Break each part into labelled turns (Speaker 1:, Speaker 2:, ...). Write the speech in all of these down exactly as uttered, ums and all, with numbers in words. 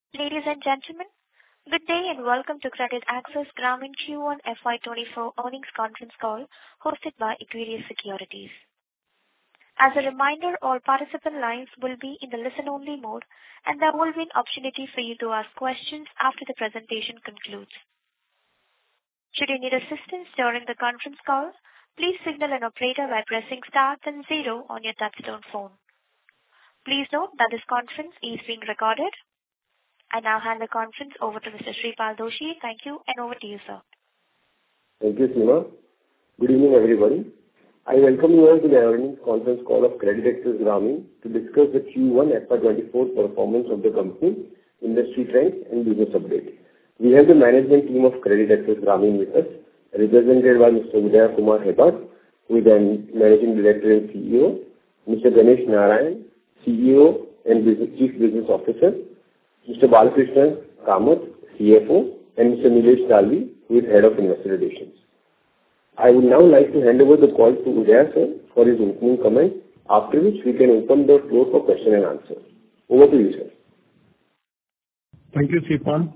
Speaker 1: Ladies and gentlemen, good day and welcome to CreditAccess Grameen Q one F Y twenty-four earnings conference call hosted by Equirus Securities. As a reminder, all participant lines will be in the listen-only mode, and there will be an opportunity for you to ask questions after the presentation concludes. Should you need assistance during the conference call, please signal an operator by pressing star then zero on your touchtone phone. Please note that this conference is being recorded. I now hand the conference over to Mister Shreepal Doshi. Thank you, and over to you, sir.
Speaker 2: Thank you, Seema. Good evening, everybody. I welcome you all to the earnings conference call of CreditAccess Grameen to discuss the Q one F Y twenty-four performance of the company, industry trends, and business update. We have the management team of CreditAccess Grameen with us, represented by Mister Udaya Kumar Hebbar, who is the Managing Director and C E O, Mister Ganesh Narayan, C E O and Business, Chief Business Officer, Mister Balakrishnan Kamath, C F O, and Mister Nilesh Dalvi, who is Head of Investor Relations. I would now like to hand over the call to Udaya sir for his opening comments, after which we can open the floor for question and answer. Over to you, sir.
Speaker 3: Thank you, Shreepal.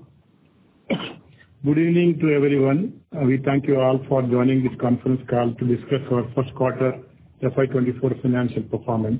Speaker 3: Good evening to everyone. Uh, we thank you all for joining this conference call to discuss our first quarter F Y twenty-four financial performance.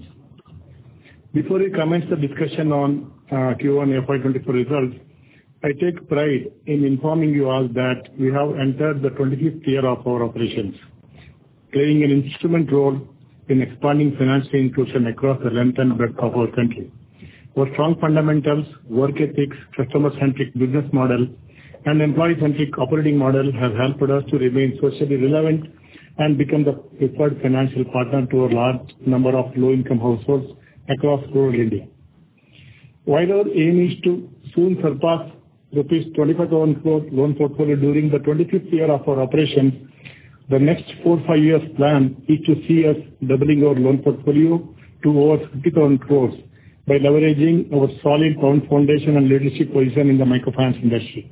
Speaker 3: Before we commence the discussion on uh, Q one F Y twenty-four results, I take pride in informing you all that we have entered the twenty-fifth year of our operations, playing an instrumental role in expanding financial inclusion across the length and breadth of our country. Our strong fundamentals, work ethics, customer-centric business model, and employee-centric operating model have helped us to remain socially relevant and become the preferred financial partner to a large number of low-income households across rural India. While our aim is to soon surpass rupees twenty-five thousand crore loan portfolio during the twenty-fifth year of our operations, the next four to five years plan is to see us doubling our loan portfolio to over fifty thousand crores by leveraging our solid foundation and leadership position in the microfinance industry.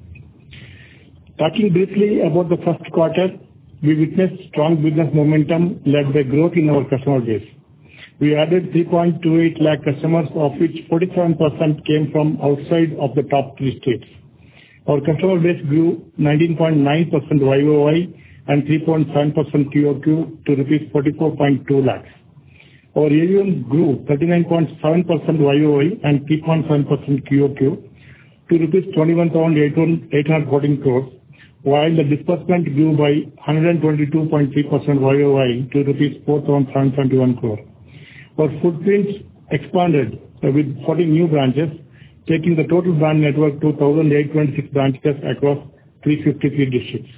Speaker 3: Talking briefly about the first quarter, we witnessed strong business momentum led by growth in our customer base. We added three point two eight lakh customers, of which forty-seven percent came from outside of the top three states. Our customer base grew nineteen point nine percent Y O Y and three point seven percent Q O Q to rupees forty-four point two lakhs. Our A U M grew thirty-nine point seven percent Y O Y and three point seven percent Q O Q to rupees twenty-one thousand eight hundred fourteen crores, while the disbursement grew by one hundred twenty-two point three percent Y O Y to rupees four thousand seven hundred twenty-one crores. Our footprint expanded with forty new branches, taking the total branch network to one thousand eight hundred twenty-six branches across three hundred fifty-three districts.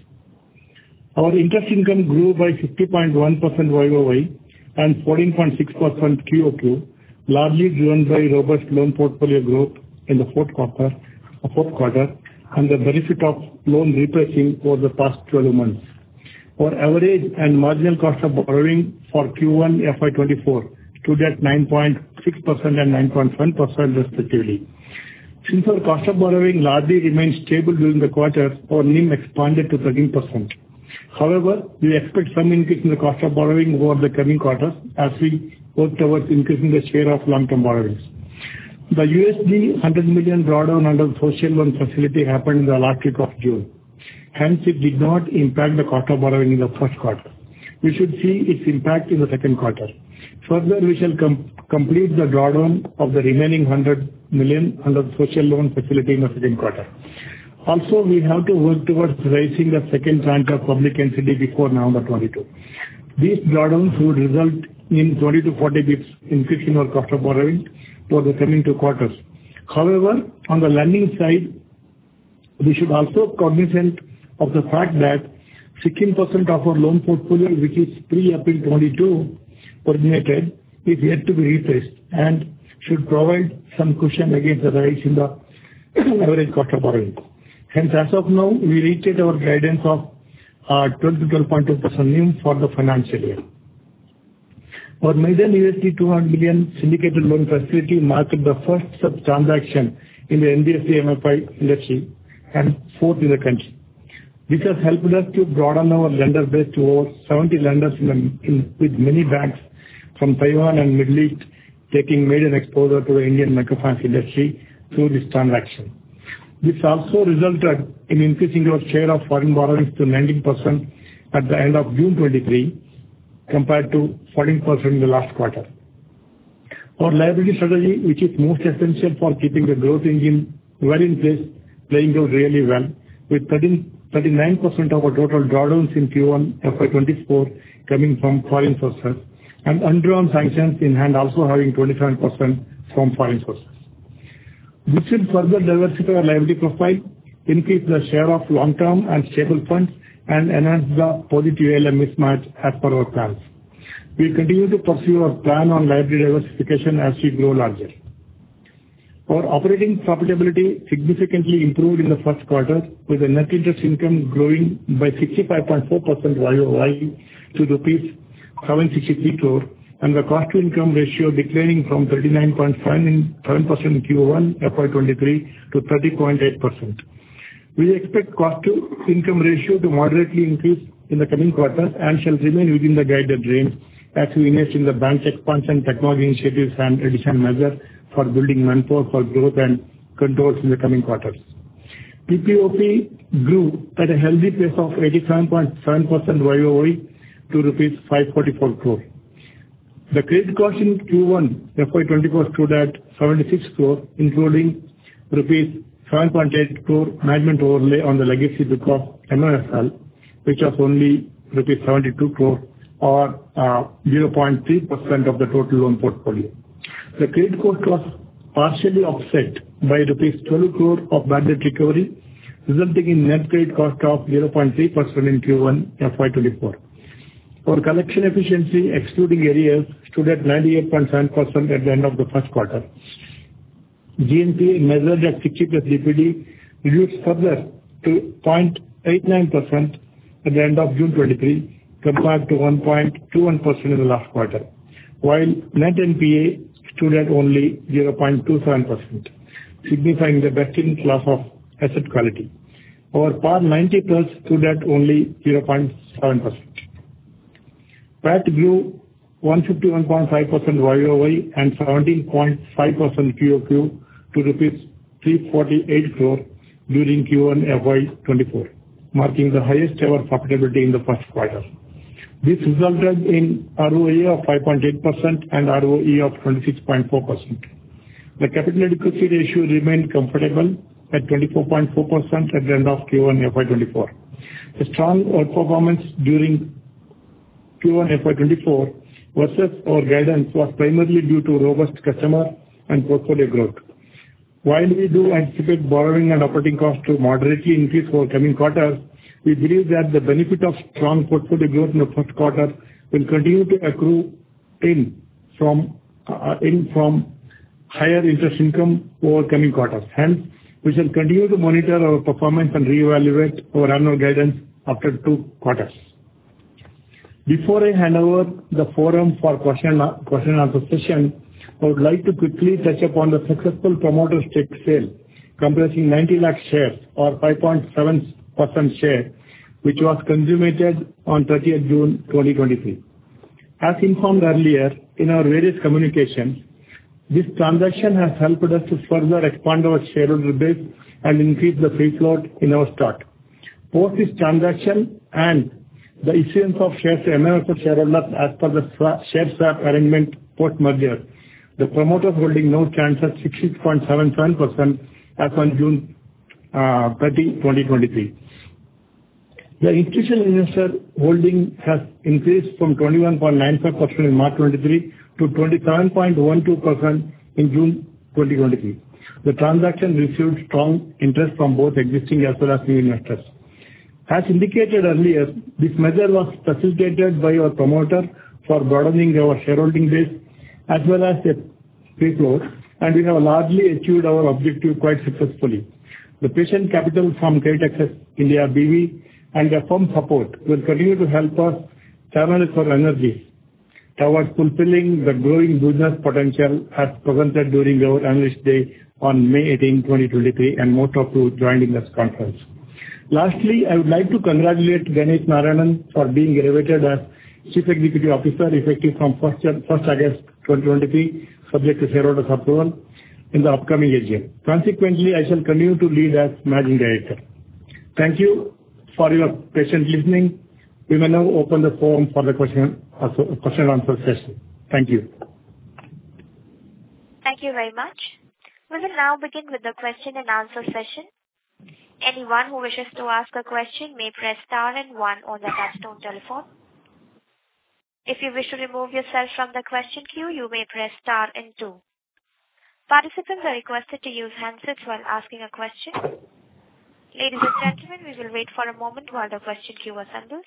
Speaker 3: Our interest income grew by fifty point one percent Y O Y and fourteen point six percent Q O Q, largely driven by robust loan portfolio growth in the fourth quarter, fourth quarter and the benefit of loan repricing over the past twelve months. Our average and marginal cost of borrowing for Q one F Y twenty-four stood at nine point six percent and nine point one percent respectively. Since our cost of borrowing largely remained stable during the quarter, our N I M expanded to thirteen percent. However, we expect some increase in the cost of borrowing over the coming quarters as we work towards increasing the share of long-term borrowings. The U S D one hundred million drawdown under the social loan facility happened in the last week of June. Hence, it did not impact the cost of borrowing in the first quarter. We should see its impact in the second quarter. Further, we shall com- complete the drawdown of the remaining one hundred million under the social loan facility in the second quarter. Also, we have to work towards raising the second tranche of public N C D before November twenty-second. These drawdowns would result in twenty to forty basis points increase in our cost of borrowing for the coming two quarters. However, on the lending side, we should also cognizant of the fact that sixteen percent of our loan portfolio, which is pre-April twenty-two originated, is yet to be repriced and should provide some cushion against the rise in the average cost of borrowing. Hence, as of now, we reiterate our guidance of uh, twelve to twelve point two percent N I M for the financial year. Our maiden U S D two hundred million syndicated loan facility marked the first such transaction in the N B F C M F I industry and fourth in the country. This has helped us to broaden our lender base to over seventy lenders in the, in, with many banks from Taiwan and Middle East taking maiden exposure to the Indian microfinance industry through this transaction. This also resulted in increasing our share of foreign borrowings to nineteen percent at the end of June twenty-three, compared to fourteen percent in the last quarter. Our liability strategy, which is most essential for keeping the growth engine well in place, playing out really well, with thirty-nine percent of our total drawdowns in Q one F Y twenty-four coming from foreign sources, and undrawn sanctions in hand also having twenty-seven percent from foreign sources. This will further diversify our liability profile, increase the share of long-term and stable funds, and enhance the positive A L M mismatch as per our plans. We continue to pursue our plan on liability diversification as we grow larger. Our operating profitability significantly improved in the first quarter, with the net interest income growing by sixty-five point four percent Y O Y to rupees seven hundred sixty-three crore, and the cost to income ratio declining from thirty-nine point seven percent in Q one F Y twenty-three to thirty point eight percent. We expect cost to income ratio to moderately increase in the coming quarters and shall remain within the guided range as we invest in the bank's expansion, technology initiatives, and additional measures for building manpower for growth and controls in the coming quarters. P P O P grew at a healthy pace of eighty-seven point seven percent Y O Y to rupees five hundred forty-four crore. The credit cost in Q one F Y twenty-four stood at seventy-six crore, including rupees seven point eight crore management overlay on the legacy book of M O F L, which was only rupees seventy-two crore or uh, zero point three percent of the total loan portfolio. The credit cost was partially offset by rupees twelve crore of bad debt recovery, resulting in net credit cost of zero point three percent in Q one F Y twenty-four. Our collection efficiency, excluding arrears, stood at ninety-eight point seven percent at the end of the first quarter. G N P A measured at sixty plus D P D reduced further to zero point eight nine percent at the end of June twenty-three, compared to one point two one percent in the last quarter, while net N P A stood at only zero point two seven percent, signifying the best in class of asset quality. Our P A R ninety plus stood at only zero point seven percent. P A T grew one hundred fifty-one point five percent Y O Y and seventeen point five percent Q O Q to rupees three hundred forty-eight crore during Q one F Y twenty-four, marking the highest ever profitability in the first quarter. This resulted in R O A of five point eight percent and R O E of twenty-six point four percent. The capital adequacy ratio remained comfortable at twenty-four point four percent at the end of Q one F Y twenty-four. The strong outperformance during Q one F Y twenty-four versus our guidance was primarily due to robust customer and portfolio growth. While we do anticipate borrowing and operating costs to moderately increase for coming quarters, we believe that the benefit of strong portfolio growth in the first quarter will continue to accrue in from uh, in from higher interest income over coming quarters. Hence, we shall continue to monitor our performance and reevaluate our annual guidance after two quarters. Before I hand over the forum for question, question and answer session, I would like to quickly touch upon the successful promoter stake sale comprising ninety lakh shares or five point seven percent share, which was consummated on thirtieth June twenty twenty-three. As informed earlier in our various communications, this transaction has helped us to further expand our shareholder base and increase the free float in our stock. Post this transaction and the issuance of shares to M O F L shareholders as per the share swap arrangement post-merger, the promoter holding now stands at sixty point seven seven percent as on June thirtieth, twenty twenty-three. The institutional investor holding has increased from twenty-one point nine five percent in March twenty-three to twenty-seven point one two percent in June twenty twenty-three. The transaction received strong interest from both existing as well as new investors. As indicated earlier, this measure was facilitated by our promoter for broadening our shareholding base as well as a free float, and we have largely achieved our objective quite successfully. The patient capital from CreditAccess India B V and their firm support will continue to help us channel our energy towards fulfilling the growing business potential as presented during our Analyst Day on May eighteenth, twenty twenty-three, and most of you joined in this conference. Lastly, I would like to congratulate Ganesh Narayanan for being elevated as Chief Executive Officer effective from first August twenty twenty-three, subject to shareholders' approval. in the upcoming A G M. Consequently, I shall continue to lead as Managing Director. Thank you for your patient listening. We will now open the forum for the question question and answer session. Thank you.
Speaker 1: Thank you very much. We will now begin with the question and answer session. Anyone who wishes to ask a question may press star and one on the touchtone telephone. If you wish to remove yourself from the question queue, you may press star and two. Participants are requested to use handsets while asking a question. Ladies and gentlemen, we will wait for a moment while the question queue assembles.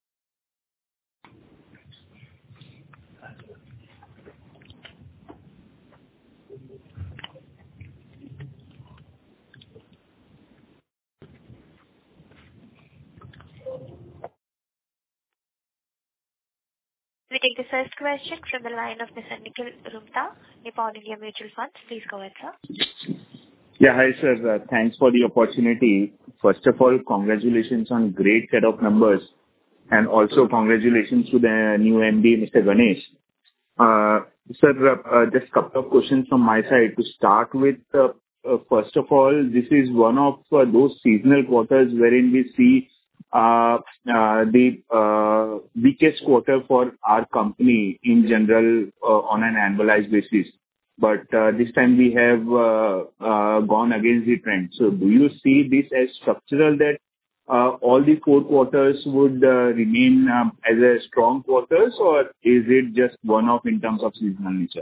Speaker 1: We take the first question from the line of Mister Nikhil Rumta, Nippon India Mutual Funds. Please go ahead, sir.
Speaker 4: Yeah, hi, sir. Uh, thanks for the opportunity. First of all, congratulations on great set of numbers, and also congratulations to the new M D, Mister Ganesh. Uh, sir, uh, just a couple of questions from my side. To start with, uh, uh, first of all, this is one of uh, those seasonal quarters wherein we see uh, uh, the uh, weakest quarter for our company in general uh, on an annualized basis. But uh, this time we have uh, uh, gone against the trend. So do you see this as structural, that uh, all the four quarters would uh, remain um, as a strong quarters, or is it just one-off in terms of seasonal nature?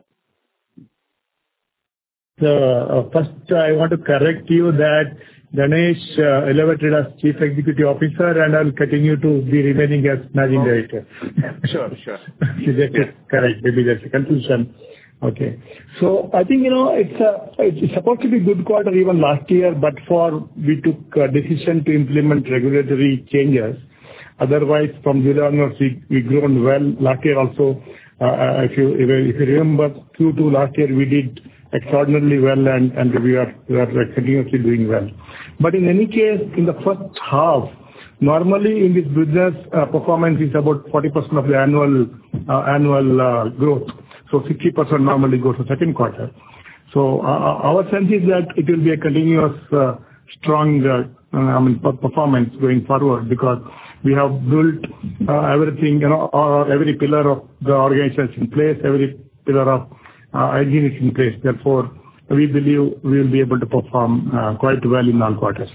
Speaker 3: So, uh, first, I want to correct you that Ganesh uh, elevated as Chief Executive Officer, and I'll continue to be remaining as Managing oh. Director.
Speaker 4: Sure, sure.
Speaker 3: Just yeah. Correct. Maybe that's a confusion. Okay. So I think, you know, it's a, it's supposed to be good quarter even last year, but for we took a decision to implement regulatory changes. Otherwise, from July onwards, we, we grown well. Last year also, uh, if you, if you remember, Q two last year, we did extraordinarily well, and, and we are, we are continuously doing well. But in any case, in the first half, normally in this business, uh, performance is about forty percent of the annual, uh, annual uh, growth. So sixty percent normally goes to second quarter. So uh, our sense is that it will be a continuous uh, strong uh, I mean, performance going forward, because we have built uh, everything, you know, or every pillar of the organization is in place, every pillar of uh, hygiene is in place. Therefore, we believe we will be able to perform uh, quite well in all quarters.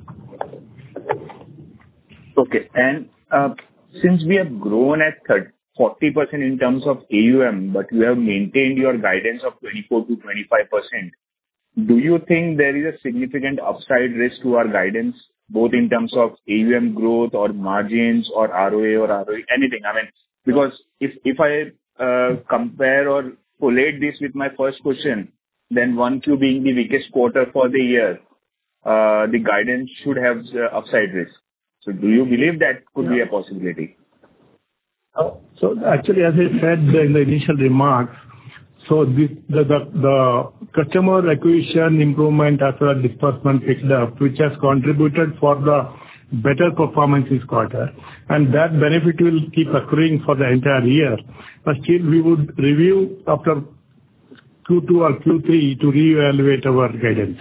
Speaker 4: Okay. And uh, since we have grown at forty percent in terms of A U M, but you have maintained your guidance of twenty-four to twenty-five percent, do you think there is a significant upside risk to our guidance, both in terms of A U M growth or margins or R O A or R O E, anything? I mean, because if, if I uh, compare or collate this with my first question, then one Q being the weakest quarter for the year, uh, the guidance should have uh, upside risk. So do you believe that could yeah. be a possibility?
Speaker 3: Oh, so actually, as I said in the initial remarks, so this, the, the, the customer acquisition improvement as well as disbursement picked up, which has contributed for the better performance this quarter, and that benefit will keep accruing for the entire year. But still, we would review after Q two or Q three to reevaluate our guidance.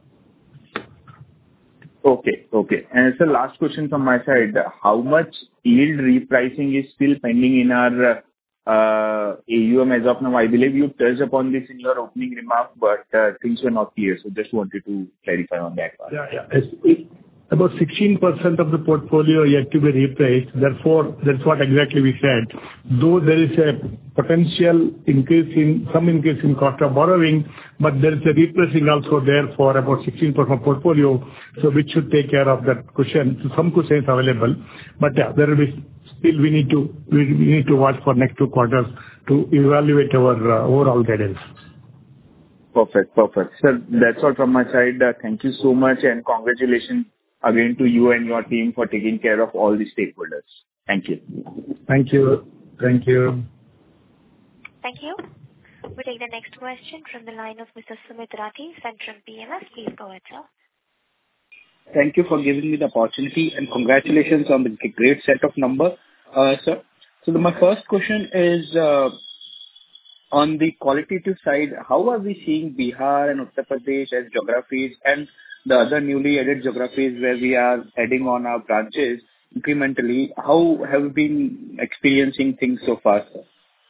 Speaker 4: Okay. Okay. And so last question from my side, how much yield repricing is still pending in our uh, A U M as of now? I believe you touched upon this in your opening remark, but uh, things were not clear, so just wanted to clarify on that part.
Speaker 3: Yeah, yeah. It's, it, about sixteen percent of the portfolio yet to be repriced. Therefore, that's what exactly we said. Though there is a potential increase in, some increase in cost of borrowing, but there is a repricing also there for about sixteen percent of portfolio, so which should take care of that cushion. So some cushion is available, but yeah, there will be still we need to, we, we need to watch for next two quarters to evaluate our uh, overall guidance.
Speaker 4: Perfect. Perfect. Sir, that's all from my side. Uh, thank you so much, and congratulations again to you and your team for taking care of all the stakeholders. Thank you.
Speaker 3: Thank you. Thank you.
Speaker 1: Thank you. We take the next question from the line of Mister Sumit Rathi, Centrum P M S. Please go ahead, sir.
Speaker 5: Thank you for giving me the opportunity, and congratulations on the great set of numbers, uh, sir. So the, my first question is, uh, on the qualitative side, how are we seeing Bihar and Uttar Pradesh as geographies and the other newly added geographies where we are adding on our branches incrementally? How have you been experiencing things so far, sir?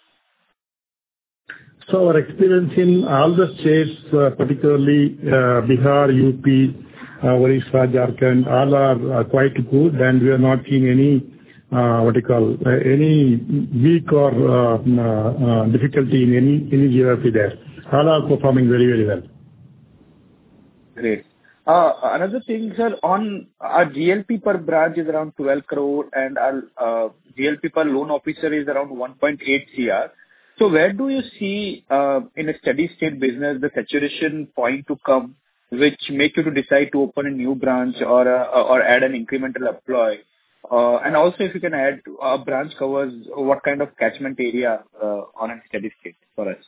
Speaker 3: So our experience in all the states, uh, particularly uh, Bihar, U P, uh, Orissa, Jharkhand, all are uh, quite good, and we are not seeing any uh, what you call uh, any weak or uh, uh, difficulty in any any geography there. All are performing very very well.
Speaker 5: Great. Uh, another thing, sir, on our G L P per branch is around twelve crore, and our uh, G L P per loan officer is around one point eight crore. So where do you see uh, in a steady state business the saturation point to come, which make you to decide to open a new branch or uh, or add an incremental employee? Uh, and also, if you can add, a branch covers what kind of catchment area uh, on a steady state for us?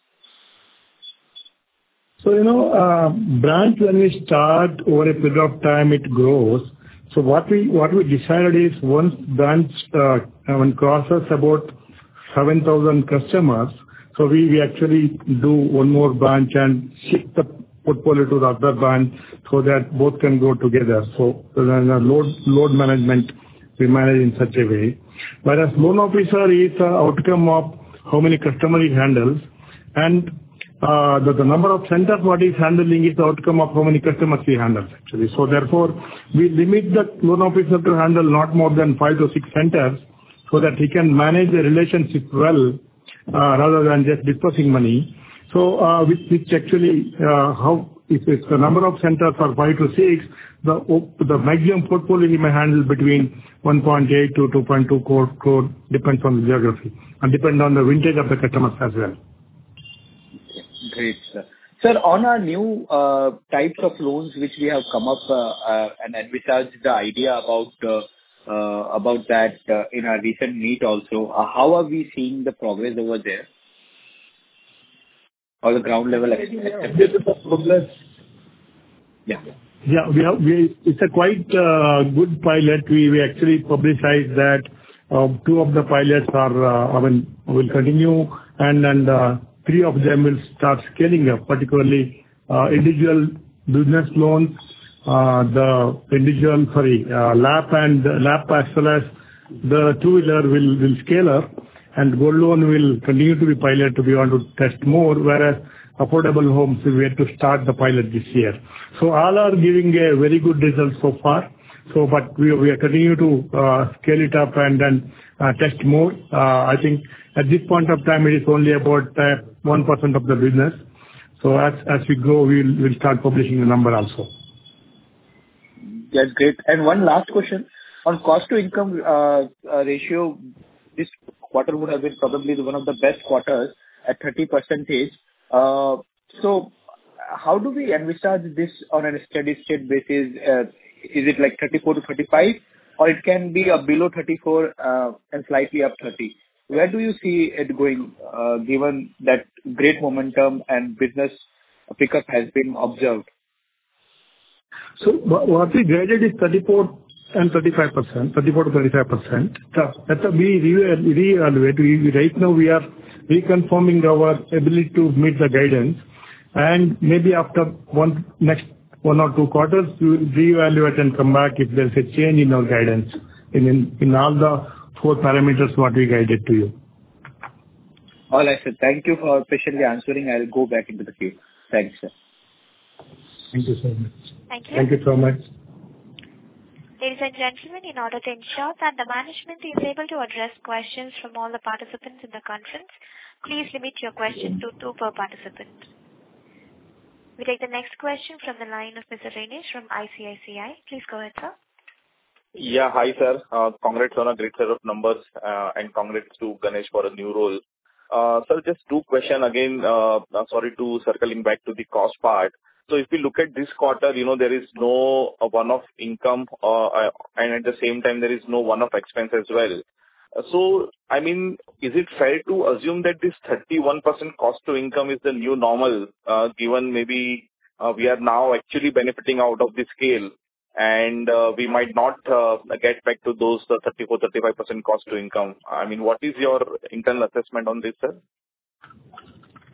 Speaker 3: So, you know, uh, branch when we start over a period of time, it grows. So what we what we decided is once branch uh, when crosses about seven thousand customers, so we, we actually do one more branch and shift the portfolio to the other branch so that both can go together. So the load load management we manage in such a way. Whereas loan officer is the outcome of how many customers he handles, and uh, the, the number of centers what he is handling is the outcome of how many customers he handles actually. So therefore, we limit the loan officer to handle not more than five to six centers so that he can manage the relationship well uh, rather than just dispersing money. So uh, which, which actually uh, how if it's the number of centers are five to six, the the maximum portfolio he may handle between one point eight to two point two crore, crore depends on the geography and depend on the vintage of the customers as well.
Speaker 5: Great, sir. Sir, on our new uh, types of loans which we have come up uh, uh, and envisaged the idea about uh, uh, about that uh, in our recent meet also, uh, how are we seeing the progress over there? Or the ground level acceptance? Yeah.
Speaker 3: Yeah, we have, we, it's a quite uh, good pilot. We, we actually publicized that uh, two of the pilots are, uh, I mean, will continue and, and uh, three of them will start scaling up, particularly uh, individual business loans, uh, the individual, sorry, uh, L A P and L A P as well as the two-wheeler will, will scale up, and gold loan will continue to be pilot to be on to test more, whereas affordable homes we have to start the pilot this year. So all are giving a very good result so far. So, but we, we are continue to uh, scale it up and then uh, test more. Uh, I think at this point of time it is only about uh, one percent of the business. So as as we grow, we'll we'll start publishing the number also.
Speaker 5: That's great. And one last question on cost to income uh, uh, ratio. This quarter would have been probably one of the best quarters at thirty percent. Uh, so how do we envisage this on a steady state basis? Uh, is it like thirty-four to thirty-five, or it can be a below thirty-four uh, and slightly up thirty? Where do you see it going, uh, given that great momentum and business pickup has been observed?
Speaker 3: So what we guided is thirty-four and thirty-five percent, thirty-four to thirty-five percent. That's a we re-evaluate. We, right now we are reconfirming our ability to meet the guidance, and maybe after one next one or two quarters, we will reevaluate and come back if there's a change in our guidance in, in, in all the four parameters what we guided to you.
Speaker 5: All right, sir. Thank you for patiently answering. I'll go back into the queue. Thanks, sir.
Speaker 3: Thank you so much.
Speaker 1: Thank you.
Speaker 3: Thank you so much.
Speaker 1: Ladies and gentlemen, in order to ensure that the management is able to address questions from all the participants in the conference, please limit your question to two per participant. We take the next question from the line of Mister Renish from I C I C I. Please go ahead, sir.
Speaker 6: Yeah, hi, sir. Uh, congrats on a great set of numbers uh, and congrats to Ganesh for a new role. Uh, sir, just two questions again. Uh, sorry to circling back to the cost part. So if we look at this quarter, you know, there is no uh, one-off income uh, and at the same time there is no one-off expense as well. Uh, so, I mean, is it fair to assume that this thirty-one percent cost to income is the new normal, uh, given maybe uh, we are now actually benefiting out of the scale and uh, we might not uh, get back to those uh, thirty-four to thirty-five percent cost to income? I mean, what is your internal assessment on this, sir?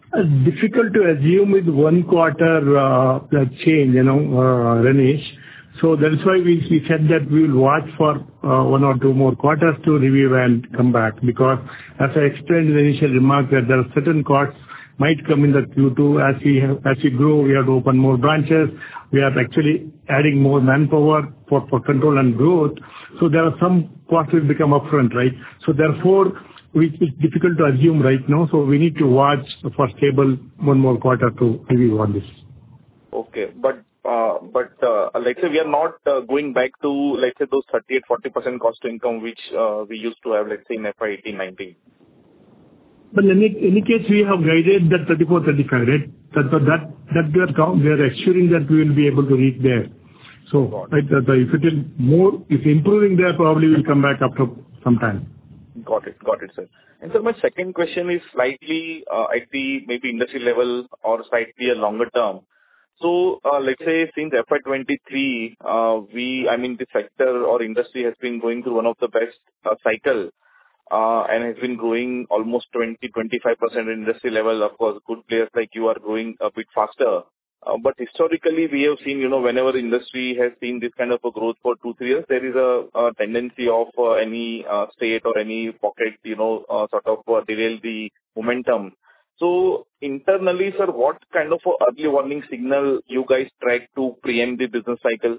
Speaker 3: Uh, Difficult to assume with one quarter uh, the change, you know, uh, Ramesh. So that's why we we said that we will watch for uh, one or two more quarters to review and come back. Because as I explained in the initial remark, that there are certain costs might come in the Q two. As we have, as we grow, we have to open more branches. We are actually adding more manpower for for control and growth. So there are some costs will become upfront, right? So therefore, we- it's difficult to assume right now, so we need to watch for stable one more quarter to review on this.
Speaker 6: Okay. But uh, but uh, let's say we are not uh, going back to, let's say, those thirty-eight to forty percent cost to income, which uh, we used to have, let's say, in F Y eighteen nineteen.
Speaker 3: But in any any case, we have guided that thirty-four, thirty-five, right? That that that that we are count- we are assuring that we will be able to reach there. So,
Speaker 6: Got
Speaker 3: right, the- the- if it is more, if improving there, probably will come back after some time.
Speaker 6: Got it. Got it, sir. And sir, my second question is slightly uh, at the maybe industry level or slightly a longer term. So, uh, let's say since F Y twenty-three, uh, we, I mean, the sector or industry has been going through one of the best uh, cycle, uh, and has been growing almost twenty to twenty-five percent industry level. Of course, good players like you are growing a bit faster. Uh, But historically, we have seen, you know, whenever industry has seen this kind of a growth for two, three years, there is a a tendency of uh, any uh, state or any pocket, you know, uh, sort of uh, derail the momentum. So internally, sir, what kind of a early warning signal you guys track to preempt the business cycle?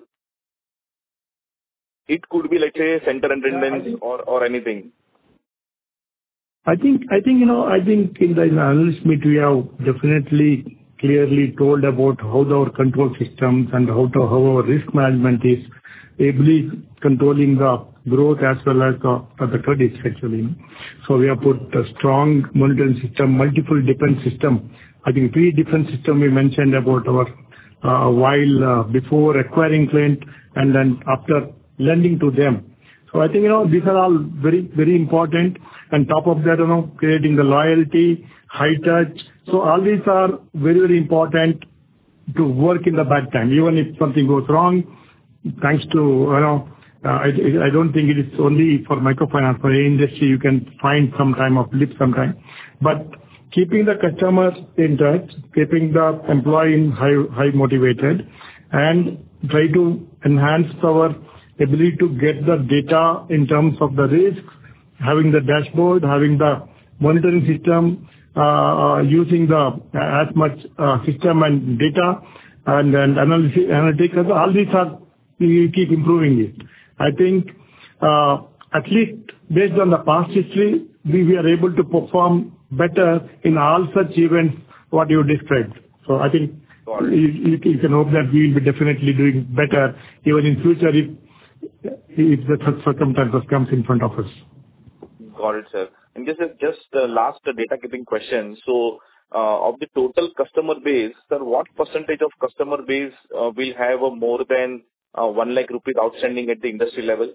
Speaker 6: It could be, let's say, center attendance or or anything.
Speaker 3: I think, I think you know, I think in the in the analyst meet, we have definitely clearly told about how the- our control systems and how to, how our risk management is ably controlling the growth as well as the, the credits actually. So we have put a strong monitoring system, multiple defense system. I think three defense system we mentioned about our, uh, while uh, before acquiring client and then after lending to them. So I think, you know, these are all very, very important. And top of that, you know, creating the loyalty, high touch. So all these are very, very important to work in the bad time. Even if something goes wrong, thanks to, you know, uh, I, I don't think it is only for microfinance. For any industry, you can find some time of blip sometime. But keeping the customers in touch, keeping the employee in high, high motivated, and try to enhance our ability to get the data in terms of the risks, having the dashboard, having the monitoring system, uh, using the uh, as much uh, system and data and and analysis, analytics. All these are, we keep improving it. I think, uh, at least based on the past history, we we are able to perform better in all such events what you described. So I think you you- you can hope that we will be definitely doing better even in future if if the such circumstances comes in front of us.
Speaker 6: Got it, sir. And just just uh, last uh, data keeping question. So, uh, of the total customer base, sir, what percentage of customer base uh, will have a more than uh, one lakh rupees outstanding at the industry level?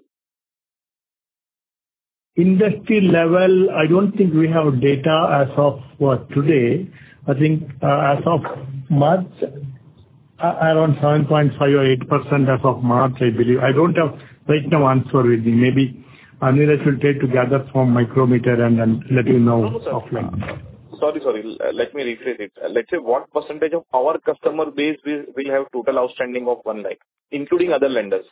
Speaker 3: Industry level, I don't think we have data as of what, today. I think, uh, as of March, uh, around seven point five or eight percent as of March, I believe. I don't have right now answer with me. Maybe Anirudh will take to gather from Micrometer and then let you know
Speaker 6: No, no, sir.
Speaker 3: offline.
Speaker 6: Sorry, sorry. Uh, Let me rephrase it. Uh, Let's say what percentage of our customer base will will have total outstanding of one lakh, including other lenders?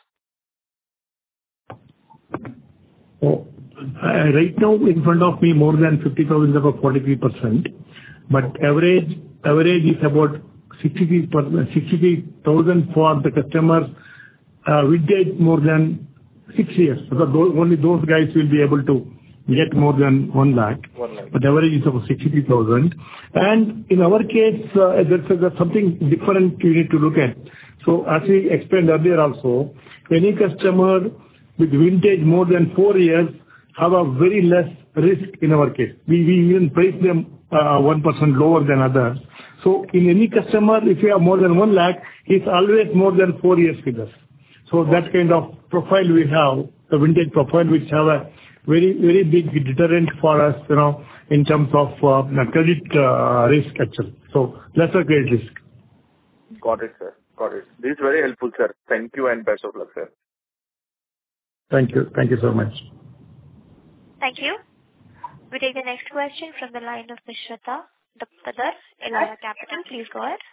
Speaker 3: So, uh, right now in front of me, more than fifty thousand is about forty-three percent, but average average is about sixty-three thousand for the customers uh, vintage more than six years. So those, only those guys will be able to get more than one lakh.
Speaker 6: One lakh.
Speaker 3: But average is about sixty-three thousand. And in our case, uh, there's, there's something different you need to look at. So as we explained earlier also, any customer with vintage more than four years have a very less risk in our case. We, we even price them uh, one percent lower than others. So in any customer, if you have more than one lakh, it's always more than four years with us. So that kind of profile we have, the vintage profile, which have a very, very big deterrent for us, you know, in terms of uh, credit uh, risk actually. So lesser credit risk.
Speaker 6: Got it, sir. Got it. This is very helpful, sir. Thank you and best of luck, sir.
Speaker 3: Thank you. Thank you so much.
Speaker 1: Thank you. We take the next question from the line of Miss Shweta Daptardar, Elara Capital. Please go ahead.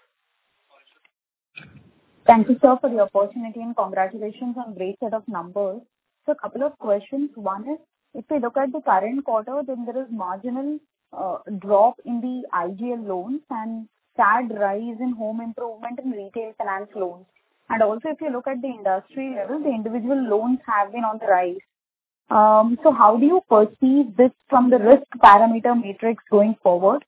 Speaker 7: Thank you, sir, for the opportunity and congratulations on great set of numbers. So, a couple of questions. One is, if we look at the current quarter, then there is marginal uh, drop in the I G L loans and sad rise in home improvement and retail finance loans. And also, if you look at the industry level, the individual loans have been on the rise. Um, so, how do you perceive this from the risk parameter matrix going forward?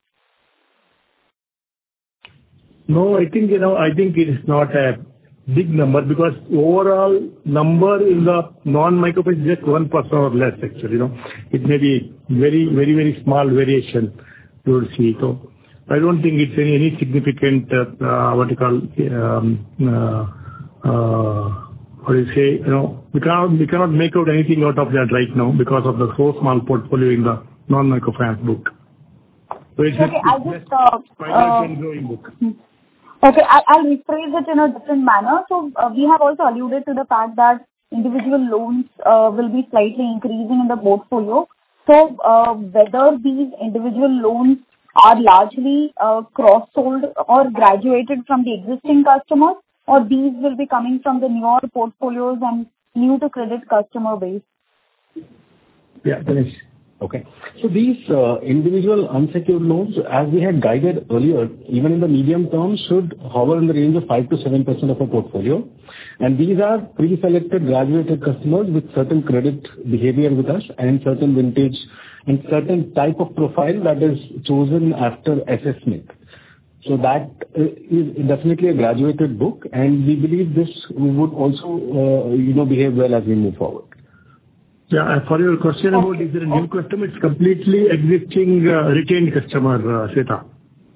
Speaker 3: No, I think, you know, I think it is not a big number because overall number in the non-microfinance is just one percent or less actually, you know. It may be very, very, very small variation you will see. So I don't think it's any, any significant, uh, uh, what you call, um, uh, uh, what do you say, you know, we cannot, we cannot make out anything out of that right now because of the so small portfolio in the non-microfinance book. So it's
Speaker 7: okay,
Speaker 3: just,
Speaker 7: I just, uh, uh,
Speaker 3: growing book.
Speaker 7: Okay, I, I'll rephrase it in a different manner. So uh, we have also alluded to the fact that individual loans uh, will be slightly increasing in the portfolio. So uh, whether these individual loans are largely uh, cross-sold or graduated from the existing customers, or these will be coming from the newer portfolios and new to credit customer base?
Speaker 8: Yeah, Ganesh. Okay. So these uh, individual unsecured loans, as we had guided earlier, even in the medium term, should hover in the range of five to seven percent of our portfolio. And these are pre-selected graduated customers with certain credit behavior with us and certain vintage and certain type of profile that is chosen after assessment. So that is definitely a graduated book, and we believe this would also, uh, you know, behave well as we move forward.
Speaker 3: Yeah, for your question about is there a new customer, it's completely existing uh, retained customer, uh, Shweta.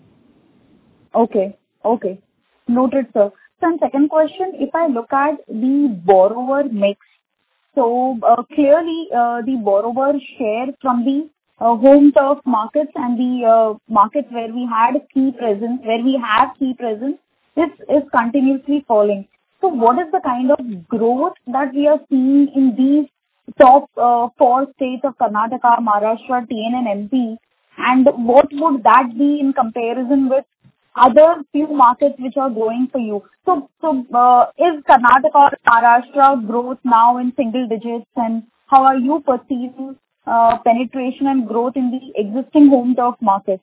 Speaker 7: Okay, okay. Noted, sir. So, and second question, if I look at the borrower mix, so uh, clearly uh, the borrower share from the uh, home turf markets and the uh, markets where we had key presence, where we have key presence, is, is continuously falling. So, what is the kind of growth that we are seeing in these top uh, four states of Karnataka, Maharashtra, T N and M P, and what would that be in comparison with other few markets which are growing for you? So, so uh, is Karnataka or Maharashtra growth now in single digits, and how are you perceiving uh, penetration and growth in the existing home turf markets?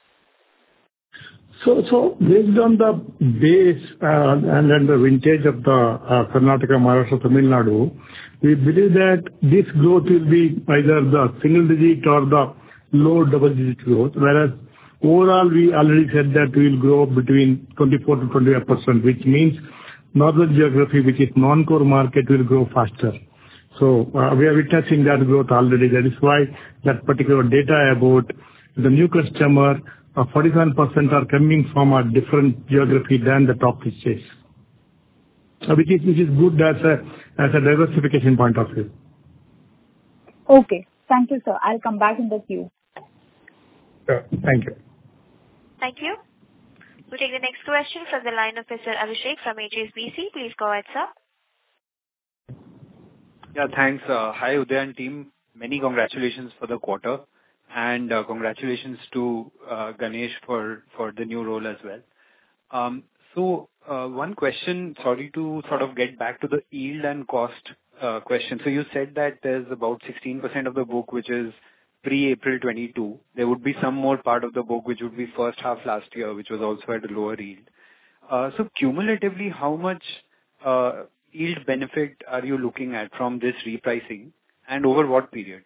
Speaker 3: So, so based on the base uh, and then the vintage of the uh, Karnataka, Maharashtra, Tamil Nadu, we believe that this growth will be either the single digit or the low double digit growth, whereas overall we already said that we will grow between twenty-four to twenty-five percent, which means northern geography, which is non-core market, will grow faster. So uh, we are witnessing that growth already. That is why that particular data about the new customer, uh, forty-seven percent are coming from a different geography than the top states. Uh, which is which is good as a as a diversification point of view.
Speaker 7: Okay, thank you, sir. I'll come back in the queue.
Speaker 3: Sure. Thank you.
Speaker 1: Thank you. We'll take the next question from the line of Mister Abhishek from H S B C. Please go ahead, sir.
Speaker 9: Yeah, thanks. Uh, hi, Uday and team. Many congratulations for the quarter, and uh, congratulations to uh, Ganesh for for the new role as well. Um, so. Uh, one question, sorry to sort of get back to the yield and cost uh, question. So you said that there's about sixteen percent of the book which is pre-April twenty-two. There would be some more part of the book which would be first half last year, which was also at a lower yield. Uh, so cumulatively, how much uh, yield benefit are you looking at from this repricing, and over what period?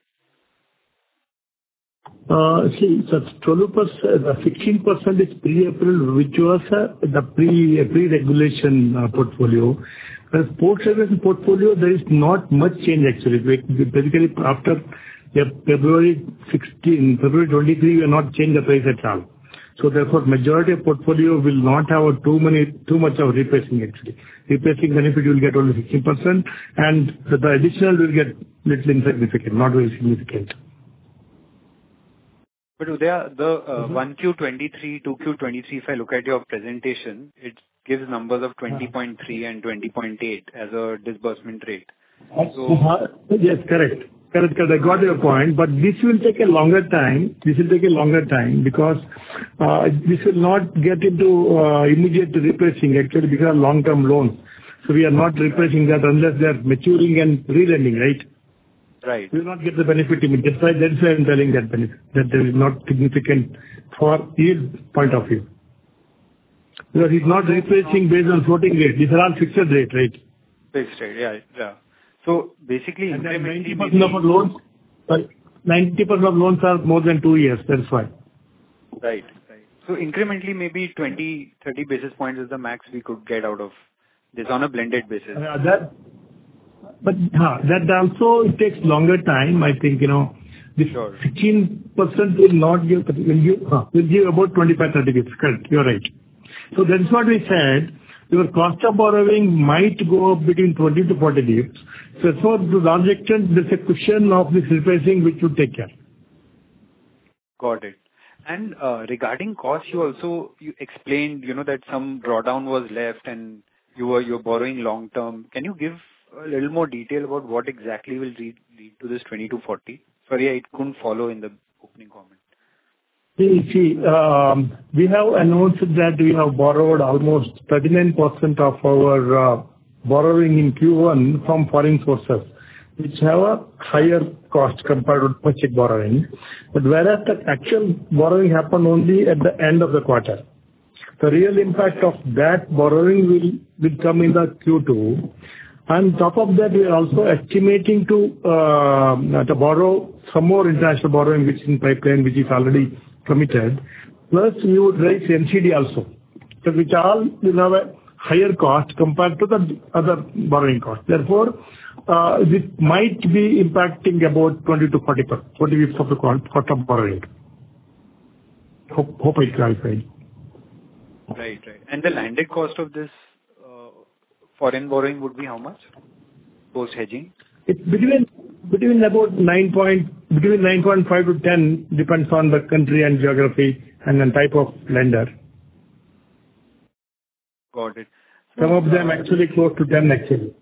Speaker 3: Uh, see, so twelve percent, the sixteen percent is pre-April, which was uh, the pre, pre-regulation uh, portfolio. As post-regulation portfolio, there is not much change actually. Basically, after yeah, February sixteenth, February twenty-three, we have not changed the price at all. So therefore, majority of portfolio will not have too many, too much of repricing actually. Repricing benefit will get only sixteen percent, and the, the additional will get little insignificant, not very significant.
Speaker 9: But Uday, the uh, mm-hmm. one Q twenty-three, two Q twenty-three, if I look at your presentation, it gives numbers of twenty point three and twenty point eight as a disbursement rate. So,
Speaker 3: uh, yes, correct. Correct, correct. I got your point, but this will take a longer time. This will take a longer time because uh, this will not get into uh, immediate repricing actually because of long-term loans. So we are not repricing that unless they are maturing and re-lending, right?
Speaker 9: Right.
Speaker 3: We will not get the benefit immediately. That's why, that's why I'm telling that benefit, that there is not significant for yield point of view. Because it's not repricing based on floating rate. These are all fixed rate, right?
Speaker 9: Fixed rate, yeah, yeah. So basically,
Speaker 3: And then ninety
Speaker 9: incrementally,
Speaker 3: percent
Speaker 9: maybe,
Speaker 3: of our loans, sorry, ninety percent of loans are more than two years. That's why.
Speaker 9: right, right. So incrementally, maybe twenty, thirty basis points is the max we could get out of this on a blended basis.
Speaker 3: Uh, that, but uh, that also it takes longer time. I think, you know, this
Speaker 9: Sure.
Speaker 3: sixteen percent will not give, will give, uh, will give about twenty-five, thirty basis. Correct. You're right. So that's what we said. Your cost of borrowing might go up between twenty to forty basis. So, so to large extent, there's a cushion of this repricing which will take care.
Speaker 9: Got it. And uh, regarding cost, you also you explained, you know, that some drawdown was left and you were you're borrowing long term. Can you give a little more detail about what exactly will lead, lead to this twenty to forty? Sorry, I couldn't follow in the opening comment.
Speaker 3: See, see, um, we have announced that we have borrowed almost thirty-nine percent of our uh, borrowing in Q one from foreign sources, which have a higher cost compared to domestic borrowing. But whereas the actual borrowing happened only at the end of the quarter. The real impact of that borrowing will, will come in the Q two. On top of that, we are also estimating to, uh, to borrow some more international borrowing, which is in pipeline, which is already committed. Plus, we would raise N C D also, so which all will have a higher cost compared to the other borrowing cost. Therefore, uh, this might be impacting about twenty to forty percent, forty basis points of the cost of borrowing. Hope, hope I clarified.
Speaker 9: Right, right. And the landed cost of this uh, foreign borrowing would be how much post hedging?
Speaker 3: It's between between about nine point between nine point five to ten, depends on the country and geography and the type of lender.
Speaker 9: Got it.
Speaker 3: Some of them actually close to ten actually.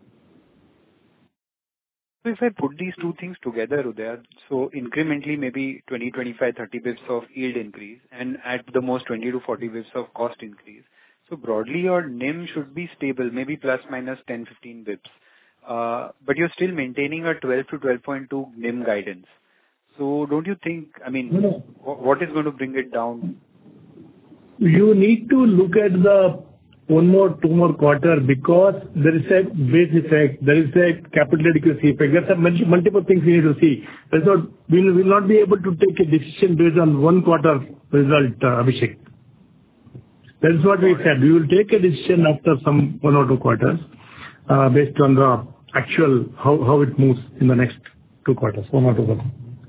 Speaker 9: So if I put these two things together, Udaya, so incrementally maybe twenty, twenty-five, thirty basis of yield increase and at the most twenty to forty basis of cost increase. So broadly your N I M should be stable, maybe plus minus ten, fifteen basis. Uh, but you're still maintaining a twelve to twelve point two N I M guidance. So don't you think, I mean,
Speaker 3: No, no.
Speaker 9: what is going to bring it down?
Speaker 3: You need to look at the one more, two more quarter because there is a base effect, there is a capital adequacy effect. There are multi- multiple things you need to see. That's what we will not be able to take a decision based on one quarter result, uh, Abhishek. That's what we said. We will take a decision after some one or two quarters, uh, based on the actual, how, how it moves in the next two quarters, one or two quarters.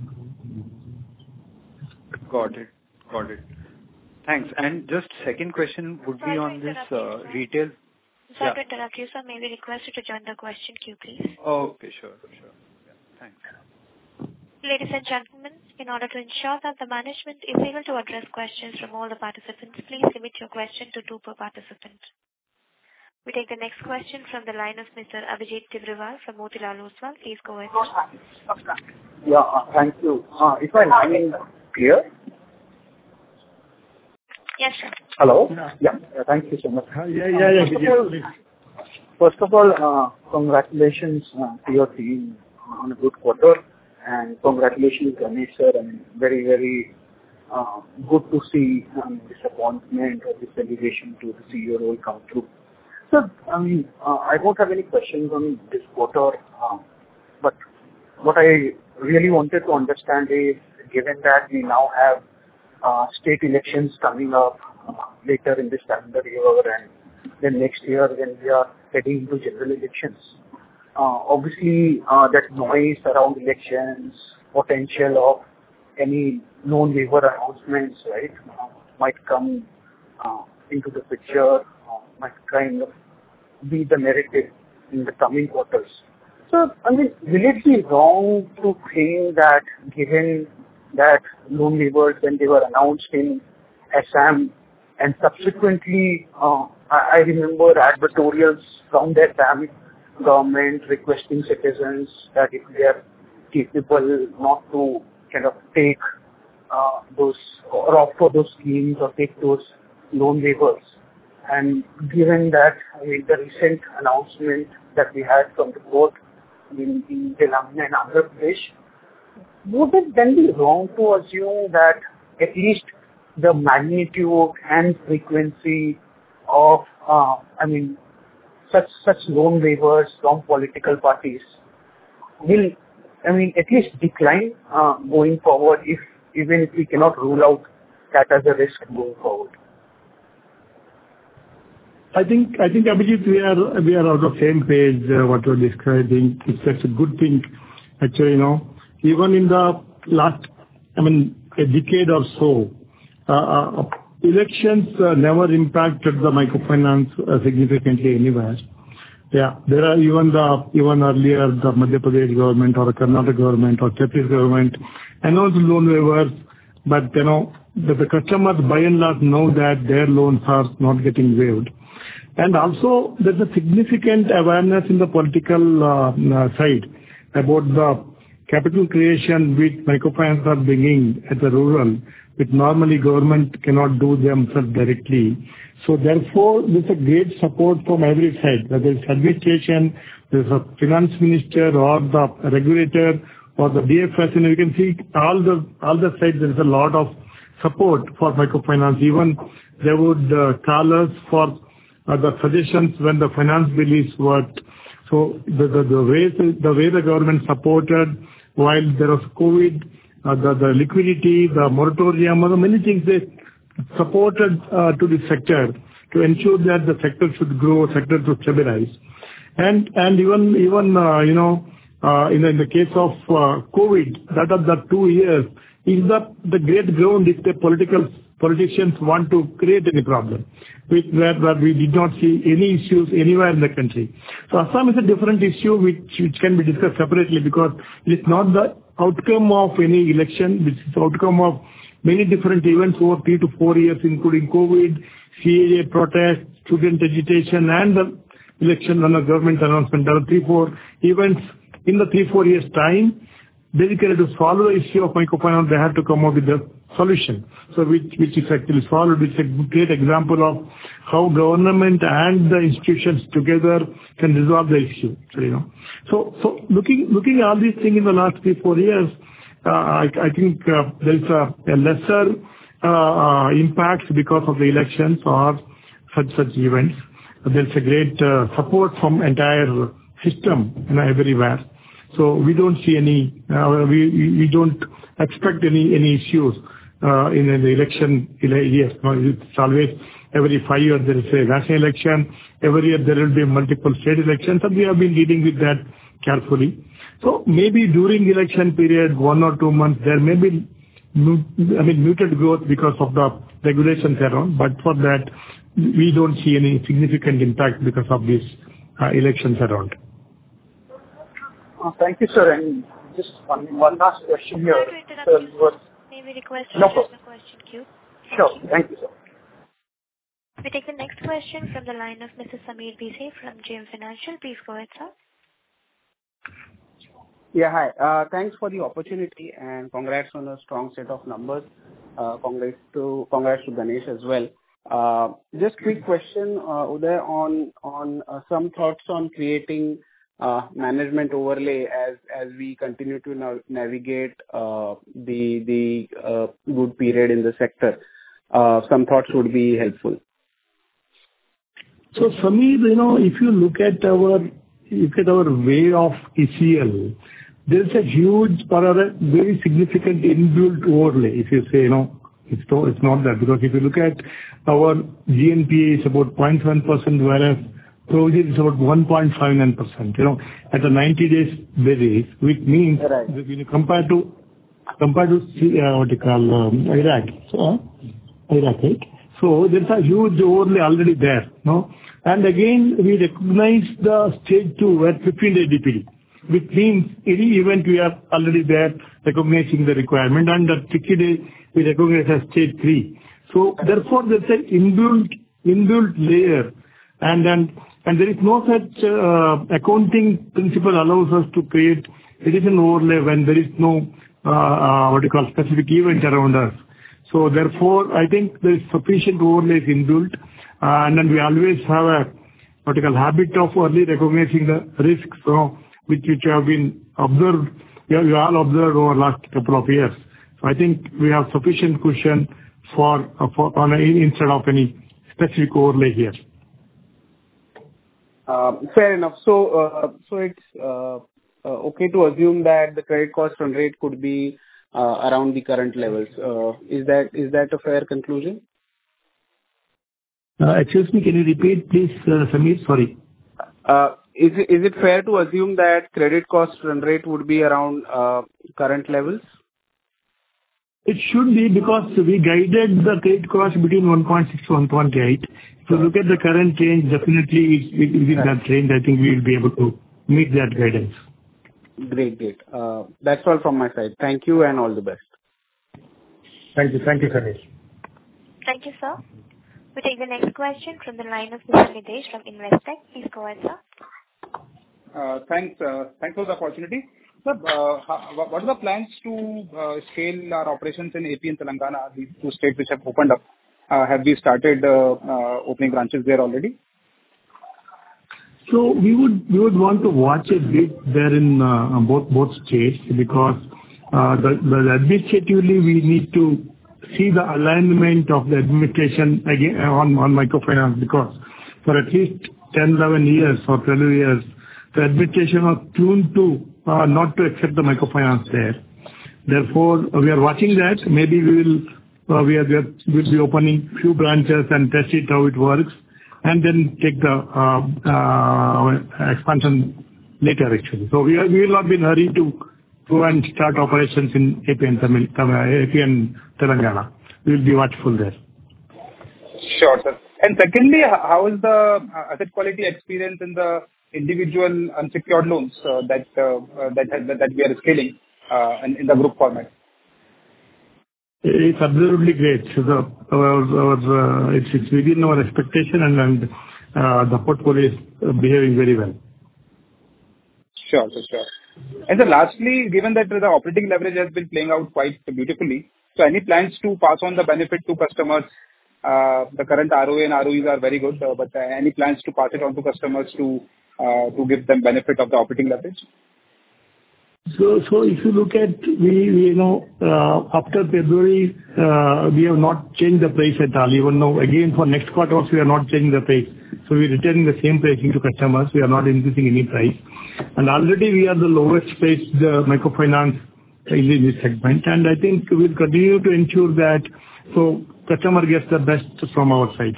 Speaker 9: Got it. Got it. Thanks. And just second question would be
Speaker 1: Sorry to
Speaker 9: on this
Speaker 1: interrupt you,
Speaker 9: uh,
Speaker 1: sir.
Speaker 9: retail.
Speaker 1: Sorry
Speaker 9: Yeah.
Speaker 1: to interrupt you, sir. May we request you to join the question queue, please?
Speaker 9: Oh, okay, sure, sure. Yeah, thanks.
Speaker 1: Ladies and gentlemen, in order to ensure that the management is able to address questions from all the participants, please limit your question to two per participant. We take the next question from the line of Mister Abhijit Tibrewal from Motilal Oswal. Please go ahead.
Speaker 5: Yeah, uh, thank you. Uh, If my line is clear?
Speaker 1: Yes, sir.
Speaker 5: Hello? Yeah. yeah, Thank you so much.
Speaker 3: Uh, yeah, yeah, yeah.
Speaker 5: First of all, first of all, uh, congratulations uh, to your team on a good quarter, and congratulations, Ganesh sir. I mean, very, very uh, good to see um, this appointment or this elevation to the C E O role come through. Sir, I mean, uh, I don't have any questions on this quarter, uh, but what I really wanted to understand is, given that we now have uh, state elections coming up uh, later in this calendar year, and then next year when we are heading into general elections, uh, obviously uh, that noise around elections, potential of any known waiver announcements, right, uh, might come uh, into the picture, uh, might kind of be the narrative in the coming quarters. So, I mean, will it be wrong to think that given that loan waivers, when they were announced in Assam, and subsequently, uh, I, I remember advertorials from that time, government requesting citizens that if they are
Speaker 10: keep people not to kind of take uh, those or opt for those schemes or take those loan waivers. And given that, I mean, the recent announcement that we had from the court in, in Telangana and Andhra Pradesh, would it then be wrong to assume that at least the magnitude and frequency of, uh, I mean, such such loan waivers from political parties will, I mean, at least decline uh, going forward, if even if we cannot rule out that as a risk going forward?
Speaker 3: I think, I think, Abhijit, we are, we are on the same page, uh, what you're describing. It's such a good thing. Actually, you know, even in the last, I mean, a decade or so, uh, uh, elections uh, never impacted the microfinance uh, significantly anywhere. Yeah, there are even the, even earlier, the Madhya Pradesh government or the Karnataka government or Chhattisgarh government announced loan waivers, but, you know, the, the customers by and large know that their loans are not getting waived. And also, there's a significant awareness in the political uh, side about the capital creation which microfinance are bringing at the rural, which normally government cannot do themselves directly. So therefore, there's a great support from every side, whether it's administration, there's a finance minister or the regulator or the D F S, and you can see all the all the sides, there's a lot of support for microfinance. Even they would uh, call us for Uh, the suggestions when the finance bill is worked. So the, the, the way the way the government supported while there was COVID, uh, the, the liquidity, the moratorium, or many things they supported uh, to the sector to ensure that the sector should grow, sector should stabilize. And and even even uh, you know uh, in, the, in the case of uh, COVID, that of the two years is the the great ground if the political politicians want to create any problem, which, where, where we did not see any issues anywhere in the country. So Assam is a different issue which, which can be discussed separately because it is not the outcome of any election, which is the outcome of many different events over three to four years, including COVID, C A A protests, student agitation, and the election and the government announcement. There are three, four events in the three, four years' time. Basically, to solve the issue of microfinance, they had to come up with a solution. So which, which is actually solved, which is a great example of how government and the institutions together can resolve the issue. So, you know. So, so looking, looking at all these things in the last three, four years, uh, I, I think uh, there is a, a lesser uh, impact because of the elections or such, such events. There's a great uh, support from entire system, you know, everywhere. So we don't see any, uh, we, we don't expect any, any issues, uh, in the election years. No, it's always every five years there is a national election, every year there will be multiple state elections, and we have been dealing with that carefully. So maybe during election period, one or two months, there may be, I mean, muted growth because of the regulations around, but for that, we don't see any significant impact because of these uh, elections around.
Speaker 10: Uh, thank you, sir. And just one, one last question here. Sir, was...
Speaker 1: May we request
Speaker 10: no
Speaker 1: to the question queue?
Speaker 10: Sure. Thank you, sir.
Speaker 1: We take the next question from the line of Missus Sameer Bhise from J M Financial. Please go ahead, sir.
Speaker 11: Yeah, hi. Uh, thanks for the opportunity and congrats on a strong set of numbers. Uh, congrats to congrats to Ganesh as well. Uh, just quick question, uh, Uday, on on uh, some thoughts on creating Uh, management overlay as as we continue to now navigate uh, the the uh, good period in the sector. Uh, some thoughts would be helpful.
Speaker 3: So, Sameer, you know, if you look at our look at our way of E C L, there is a huge or a very significant inbuilt overlay. If you say, you know, it's no, it's not that, because if you look at our G N P A is about zero point seven percent, whereas provision is about one point five nine percent, you know, at a ninety days basis, which means
Speaker 11: right.
Speaker 3: that when you compare to, compare to, uh, what you call, um, Iraq, so, uh, Iraq, right? So there's a huge overlay already there, no? And again, we recognize the stage two at fifteen day D P D, which means any event we are already there recognizing the requirement, and the sixty day we recognize as stage three. So therefore, there's an inbuilt, inbuilt layer, and then, And there is no such uh, accounting principle allows us to create it is an overlay when there is no, uh, uh, what you call, specific event around us. So therefore, I think there is sufficient overlays inbuilt, uh, and then we always have a, what you call, habit of early recognizing the risks, so, which, which have been observed, we have we all observed over the last couple of years. So I think we have sufficient cushion for, uh, for on a, instead of any specific overlay here.
Speaker 11: Uh, Fair enough. So, uh, so it's uh, uh, okay to assume that the credit cost run rate could be uh, around the current levels. Uh, Is that is that a fair conclusion?
Speaker 3: Uh, Excuse me, can you repeat, please, uh, Samir? Sorry.
Speaker 11: Uh, Is it is it fair to assume that credit cost run rate would be around uh, current levels?
Speaker 3: It should be, because we guided the credit cost between one point six to one point eight. If you look at the current range, definitely it's within that range. I think we will be able to meet that guidance.
Speaker 11: Great. Great. Uh, That's all from my side. Thank you and all the best.
Speaker 3: Thank you. Thank you, Ganesh.
Speaker 1: Thank you, sir. We take the next question from the line of Mister Nidesh from Investec. Please go ahead, sir.
Speaker 12: Uh, Thanks uh, Thanks for the opportunity. Sir, uh, how- what are the plans to uh, scale our operations in A P and Telangana, these two states which have opened up? Uh, Have we started uh, uh, opening branches there already?
Speaker 3: So we would we would want to watch a bit there in uh, both both states, because uh, the, the administratively we need to see the alignment of the administration again on on microfinance, because for at least ten, eleven years or twelve years, the administration was tuned to uh, not to accept the microfinance there. Therefore, we are watching that. Maybe we will uh, we are we are will be opening few branches and test it how it works, and then take the uh, uh, expansion later, actually. So we are, we will not be in a hurry to go and start operations in A P and Tamil, A P and Telangana. We will be watchful there.
Speaker 12: Sure, sir. And secondly, h- how is the uh, asset quality experience in the individual unsecured loans uh, that uh, uh, that has- that we are scaling uh, in in the group format?
Speaker 3: It's absolutely great. So the, our, our, uh, it's, it's within our expectation, and, and uh, the portfolio is uh, behaving very well.
Speaker 12: Sure, sir, sure. And then lastly, given that the operating leverage has been playing out quite beautifully, so any plans to pass on the benefit to customers? Uh, The current R O A and R O Es are very good, uh, but uh, any plans to pass it on to customers to uh, to give them benefit of the operating leverage?
Speaker 3: So, so if you look at, we, we you know, uh, after February, uh, we have not changed the price at all. Even though, again, for next quarter also, we are not changing the price. So we're returning the same pricing to customers. We are not increasing any price. And already we are the lowest priced uh, microfinance in this segment, and I think we'll continue to ensure that, so customer gets the best from our side.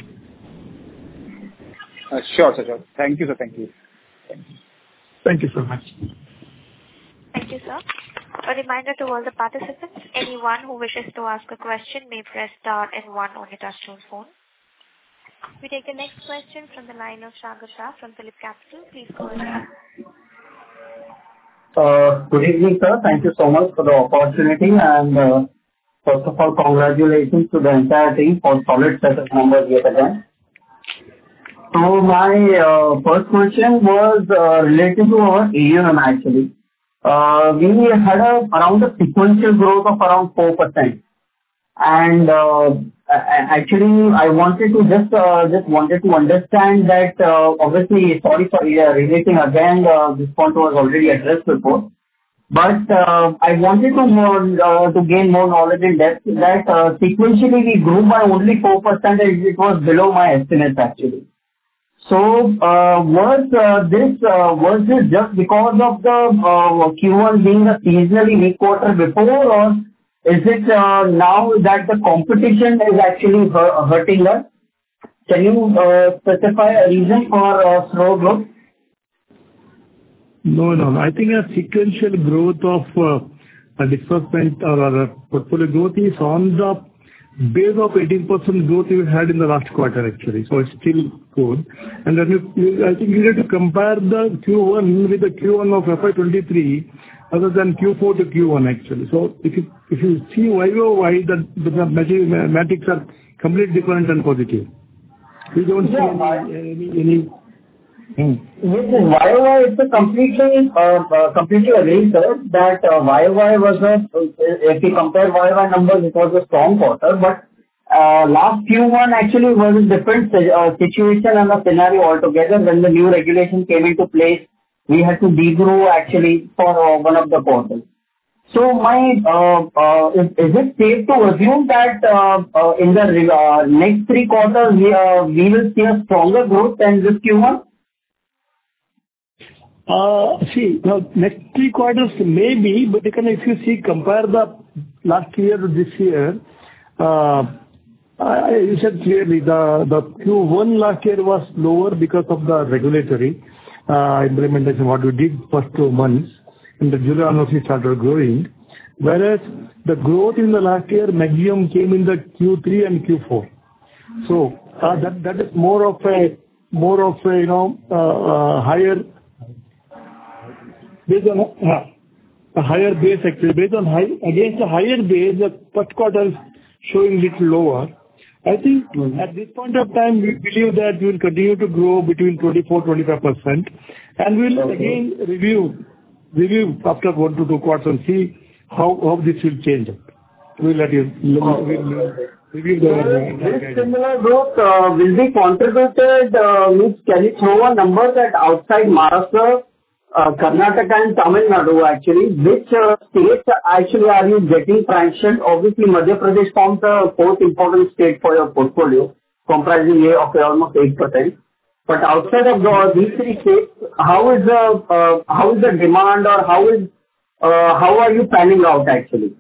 Speaker 12: Uh, Sure, sir, sure. Thank you, sir. Thank you. Thank you.
Speaker 3: Thank you so much.
Speaker 1: Thank you, sir. A reminder to all the participants, anyone who wishes to ask a question may press star and one on your touchtone phone. We take the next question from the line of Sagar Shah from Phillip Capital. Please go ahead.
Speaker 13: Uh, Good evening, sir. Thank you so much for the opportunity. And uh, first of all, congratulations to the entire team for solid set of numbers yet again. So my uh, first question was uh, related to our A U M actually. Uh, We had a around a sequential growth of around four percent. And uh, a- actually, I wanted to just uh, just wanted to understand that, uh, obviously, sorry for uh, relating again, uh, this point was already addressed before. But uh, I wanted to more uh, to gain more knowledge in depth that uh, sequentially we grew by only four percent, and it was below my estimates actually. So, uh, was uh, this uh, was this just because of the uh, Q one being a seasonally weak quarter before, or is it uh, now that the competition is actually hu- hurting us? Can you uh, specify a reason for uh, slow growth?
Speaker 3: No, no. I think a sequential growth of uh, a disbursement or or a portfolio growth is on the base of eighteen percent growth we had in the last quarter, actually. So it's still good. And then you, you- I think you need to compare the Q one with the Q one of F Y twenty-three other than Q four to Q one, actually. So if you, if you see Y O Y, the the mathematics are completely different and positive. We don't see
Speaker 13: Yeah, I-
Speaker 3: any any any
Speaker 13: Hmm. Yes, Y O Y is a completely, uh, uh, completely agree, sir, that uh, Y O Y was a, if you compare Y O Y numbers, it was a strong quarter, but uh, last Q one actually was a different uh, situation and a scenario altogether. When the new regulation came into place, we had to degrow actually for uh, one of the quarters. So my, uh, uh, is, is it safe to assume that uh, uh, in the uh, next three quarters, we, uh, we will see a stronger growth than this Q one?
Speaker 3: Uh, see, now next three quarters maybe, but again, if you see, compare the last year to this year, uh, I, you said clearly the, the Q one last year was lower because of the regulatory uh, implementation, what we did first two months, and the July onwards we started growing, whereas the growth in the last year maximum came in the Q three and Q four. So uh, that that is more of a, more of a, you know, uh, uh, higher, based on uh, a higher base actually, based on high, against a higher base, the first quarter is showing little lower. I think mm-hmm. at this point of time, we believe that we will continue to grow between twenty-four to twenty-five percent, and we will okay. again review, review after one to two quarters and see how, how this will change. We'll let you, oh. we'll review the...
Speaker 13: Uh, this similar growth uh, will be contributed, uh, means can you throw a number that outside Maharashtra, Uh, Karnataka and Tamil Nadu actually, which uh, states actually are you getting traction? Obviously, Madhya Pradesh forms the fourth important state for your portfolio, comprising of almost eight percent. But outside of the, these three states, how is the uh, how is the demand, or how is uh, how are you panning out actually?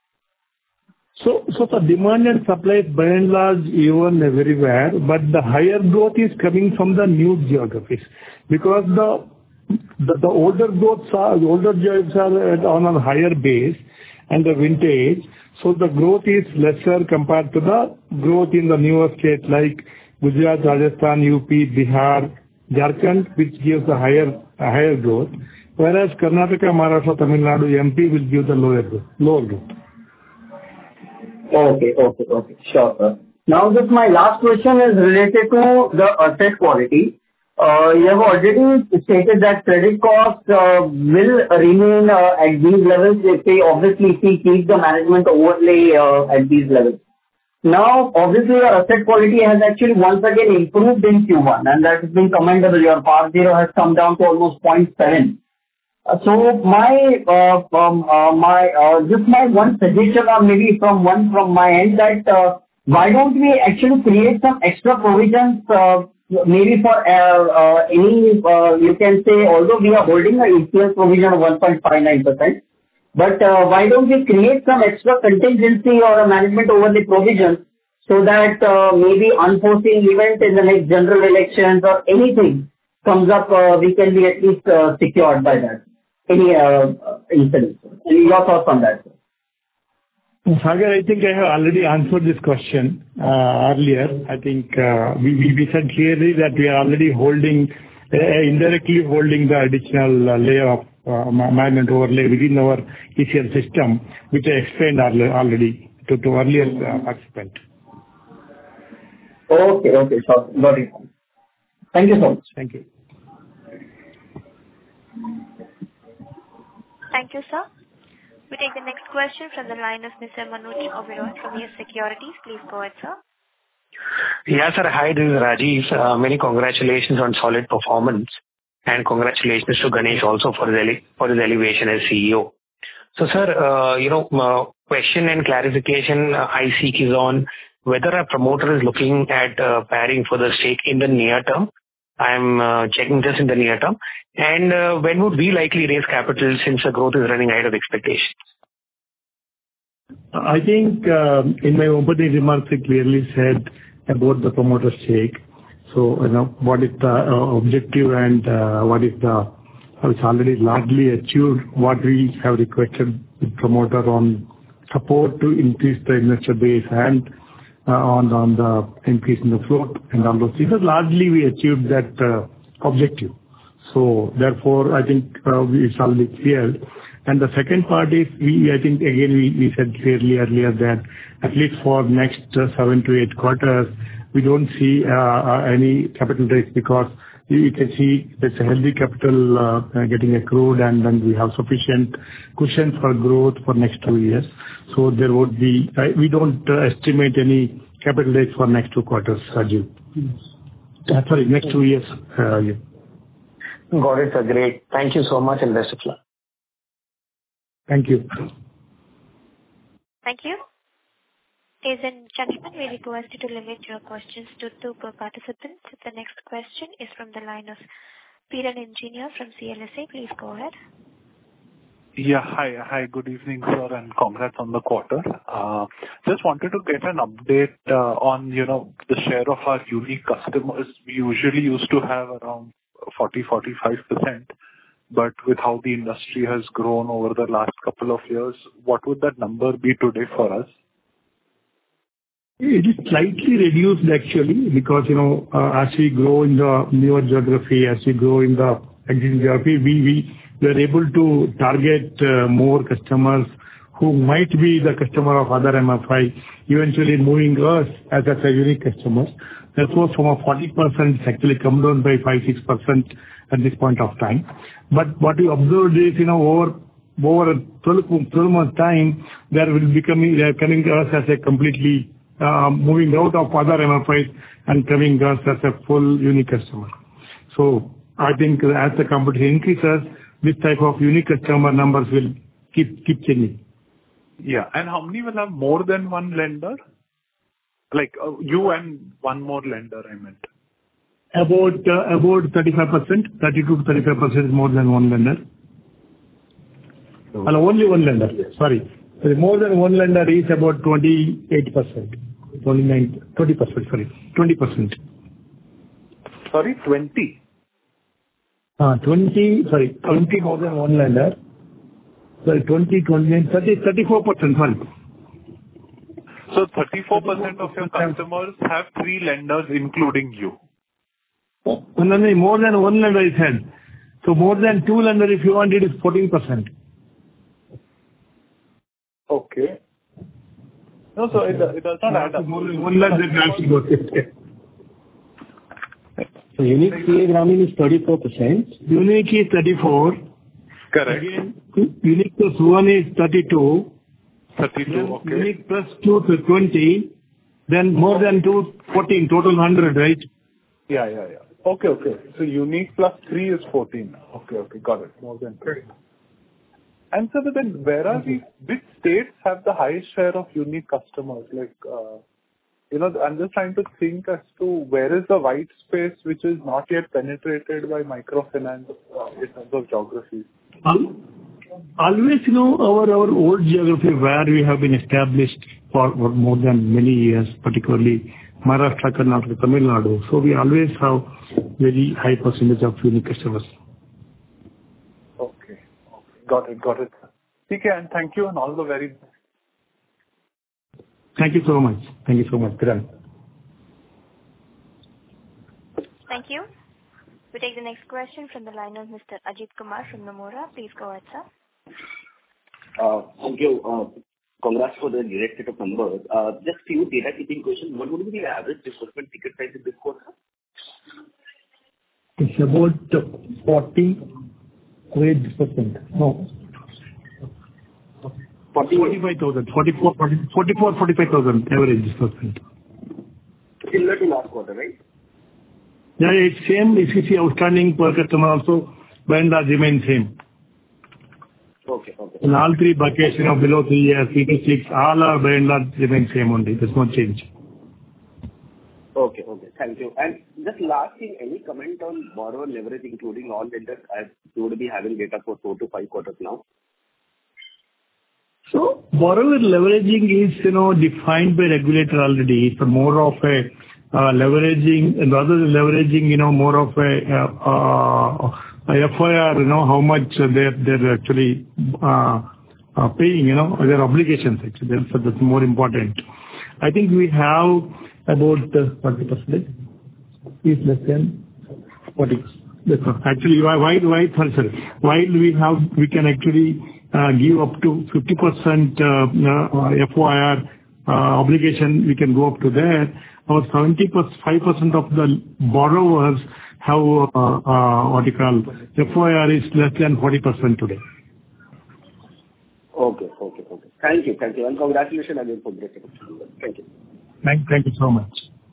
Speaker 3: So, so the demand and supply by and large even everywhere, but the higher growth is coming from the new geographies, because the The, the older growths are, the older jobs are at, on a higher base and the vintage, so the growth is lesser compared to the growth in the newer states like Gujarat, Rajasthan, U P, Bihar, Jharkhand, which gives the higher, a higher growth, whereas Karnataka, Maharashtra, Tamil Nadu, M P will give the lower growth, lower growth.
Speaker 13: Okay, okay, okay, sure, sir. Now, just my last question is related to the asset quality. Uh, you have already stated that credit costs uh, will remain uh, at these levels if they obviously if we keep the management overlay uh, at these levels. Now, obviously, your asset quality has actually once again improved in Q one, and that has been commendable. Your P A R zero has come down to almost zero point seven. Uh, so, my uh, um, uh, my uh, just my one suggestion, or maybe from one from my end, that uh, why don't we actually create some extra provisions? Uh, Maybe for uh, uh, any, uh, you can say, although we are holding an E C L provision of one point five nine percent, but uh, why don't we create some extra contingency or a management overlay provision so that uh, maybe unforeseen event in the next general elections or anything comes up, uh, we can be at least uh, secured by that. Any uh, incident? Any your thoughts on that?
Speaker 3: Sagar, I think I have already answered this question uh, earlier. I think uh, we, we, we said clearly that we are already holding, uh, indirectly holding the additional uh, layer of uh, management overlay within our E C L system, which I explained already to, to earlier uh, participant.
Speaker 13: Okay, okay, sure. Got it. Thank you so much.
Speaker 3: Thank you.
Speaker 1: Thank you, sir. We take the next question from the line of Mister Manoj Oberoi from Yes Securities. Please go ahead, sir.
Speaker 14: Yeah, sir. Hi, this is Rajiv. Uh, many congratulations on solid performance, and congratulations to Ganesh also for his, ele- for his elevation as C E O. So, sir, uh, you know, uh, question and clarification uh, I seek is on whether a promoter is looking at uh, pairing for the stake in the near term. I'm uh, checking this in the near term. And uh, when would we likely raise capital since the growth is running ahead of expectations?
Speaker 3: I think uh, in my opening remarks, I clearly said about the promoter stake. So, you know, what is the uh, objective and uh, what is the, it's already largely achieved what we have requested the promoter on support to increase the investor base and uh, on, on the increase in the float and all those things. Largely we achieved that uh, objective. So therefore, I think uh, it's already clear. And the second part is, we, I think again, we, we said clearly earlier that at least for next uh, seven to eight quarters, we don't see uh, uh, any capital raise because you can see there's a healthy capital uh, getting accrued, and then we have sufficient cushion for growth for next two years. So there would be, uh, we don't uh, estimate any capital raise for next two quarters, Rajiv. Uh, sorry, next two years. Uh, yeah.
Speaker 14: Got it, sir. Great. Thank you so much and best of luck.
Speaker 3: Thank you.
Speaker 1: Thank you. Ladies and gentlemen, we request you to limit your questions to two per participant. The next question is from the line of Piran Engineer from C L S A. Please go ahead.
Speaker 15: Yeah. Hi. Hi. Good evening, sir, and congrats on the quarter. Uh, Just wanted to get an update uh, on, you know, the share of our unique customers. We usually used to have around forty to forty-five percent, but with how the industry has grown over the last couple of years, what would that number be today for us?
Speaker 3: It is slightly reduced actually, because, you know, uh, as we grow in the newer geography, as we grow in the existing geography, we we we are able to target uh, more customers who might be the customer of other M F I, eventually moving us as as a unique customers. Therefore, from a forty percent, it's actually come down by five to six percent at this point of time. But what we observed is, you know, over over a twelve month time, they are will becoming, they are coming to us as a completely Uh, moving out of other M F Is and coming us as a full unique customer. So I think as the competition increases, this type of unique customer numbers will keep keep changing.
Speaker 15: Yeah. And how many will have more than one lender? Like uh, you and one more lender, I meant.
Speaker 3: About uh, about thirty-five percent, thirty-two to thirty-five percent is more than one lender. Oh. Well, only one lender. Sorry. More than one lender is about twenty-eight percent. twenty-nine, twenty percent, sorry. twenty percent.
Speaker 15: Sorry, twenty?
Speaker 3: Uh, twenty, sorry, twenty more than one lender. Sorry, twenty, twenty-nine, thirty, thirty-four percent, sorry.
Speaker 15: So thirty-four percent of your customers have three lenders, including you?
Speaker 3: Oh, no, no, more than one lender is had. So more than two lender, if you want, it is fourteen percent.
Speaker 15: Okay. No, so it, it does not add up.
Speaker 3: One lakh that
Speaker 8: So unique C A Grameen is thirty-four percent.
Speaker 3: Unique is thirty-four.
Speaker 15: Correct.
Speaker 3: Again, unique plus one is thirty-two.
Speaker 15: thirty-two, okay.
Speaker 3: Unique plus two to twenty. Then more than two, fourteen, total one hundred, right?
Speaker 15: Yeah, yeah, yeah. Okay, okay. So unique plus three is fourteen. Okay, okay. Got it. More than three. And so then where are we, which states have the highest share of unique customers? Like, uh, you know, I'm just trying to think as to where is the white space which is not yet penetrated by microfinance uh, in terms of geography.
Speaker 3: Always, you know, our, our old geography where we have been established for, for more than many years, particularly Maharashtra, Karnataka, Tamil Nadu. So we always have very high percentage of unique customers.
Speaker 15: Got it. Got it. Okay, and thank you and all the very best.
Speaker 3: Thank you so much. Thank you so much, Kiran.
Speaker 1: Thank you. We take the next question from the line of Mister Ajit Kumar from Nomura. Please go ahead, sir.
Speaker 16: Uh, Thank you. Uh, Congrats for the direct set of numbers. Uh, Just few data keeping questions. What would be the average disbursement ticket size in this quarter?
Speaker 3: It's about forty. Great disbursement. No. forty-five thousand. forty-four, forty-four, forty-five thousand average disbursement.
Speaker 16: Similar to last quarter, right?
Speaker 3: Yeah, it's same. If you see outstanding per customer also, by and large remain same.
Speaker 16: Okay, okay.
Speaker 3: In all three buckets, you know, below three years, three to six, all are by and large remain same only. There's no change.
Speaker 16: Okay, okay. Thank you. And just last thing, any comment on borrower leverage, including all lenders, as you would be having data for four to five quarters now?
Speaker 3: So borrower leveraging is, you know, defined by regulator already. It's more of a uh, leveraging, rather than leveraging, you know, more of a, uh, uh, a F I R, you know, how much they're, they're actually uh, uh, paying, you know, their obligations actually. That's, that's more important. I think we have about uh, forty percent is less than forty. Actually, why, why, why, sorry, sorry. While we have, we can actually uh, give up to fifty percent uh, uh, F I R uh, obligation, we can go up to that. About seventy-five percent of the borrowers have uh, uh, what you call F O I R is less than forty percent today.
Speaker 16: Okay. Okay. Okay. Thank you. Thank you. And congratulations again for great opportunity. Thank you.
Speaker 3: Thank, thank you so much.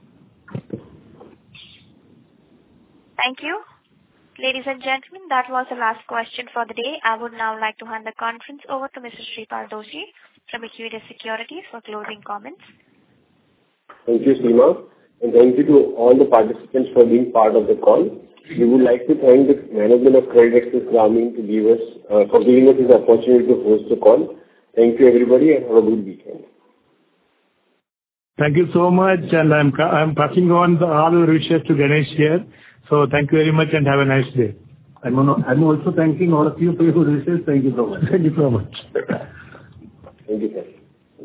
Speaker 1: Thank you. Ladies and gentlemen, that was the last question for the day. I would now like to hand the conference over to Mister Shripal Doshi from Equirus Securities for closing comments.
Speaker 2: Thank you, Seema, and thank you to all the participants for being part of the call. We would like to thank the management of CreditAccess Grameen to give us uh, for giving us this opportunity to host the call. Thank you, everybody, and have a good weekend.
Speaker 3: Thank you so much, and I'm I'm passing on the, all the wishes to Ganesh here. So thank you very much, and have a nice day.
Speaker 8: I'm I'm also thanking all of you for your wishes. Thank you so much.
Speaker 3: Thank you so much.
Speaker 2: Thank you, sir.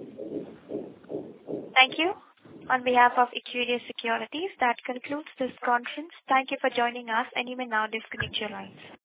Speaker 1: Thank you. On behalf of Equirus Securities, that concludes this conference. Thank you for joining us, and you may now disconnect your lines.